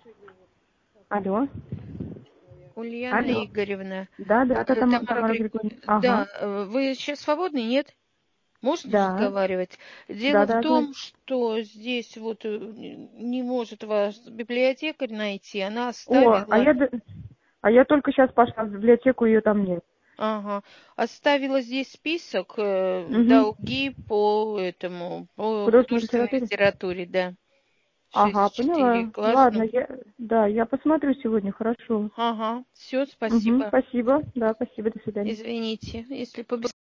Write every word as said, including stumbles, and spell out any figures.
Алло. Ульяна Алло. Игоревна. Да, да, это Э, Тама- Тамара Тамара Григорьевна. Григорьевна. Ага. Да, э, вы сейчас свободны, нет? Можно Да. разговаривать? Да, Дело в да, говори. том, что здесь вот э, не может вас библиотекарь найти, она О, а оставила, я, д- а я только сейчас пошла в библиотеку, ее там нет. ага, оставила здесь список э, Угу. долги по этому, по Художественной художественной литературе? литературе, да. Ага, Шесть четыре, поняла. Ладно, классно. я, да, я посмотрю сегодня, хорошо. Ага, все, Угу, спасибо. спасибо. Да, спасибо, до свидания. Извините, если побеспокоила.